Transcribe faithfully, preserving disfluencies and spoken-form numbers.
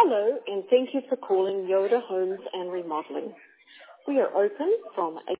Hello, and thank you for calling Yoda Homes and Remodeling. We are open from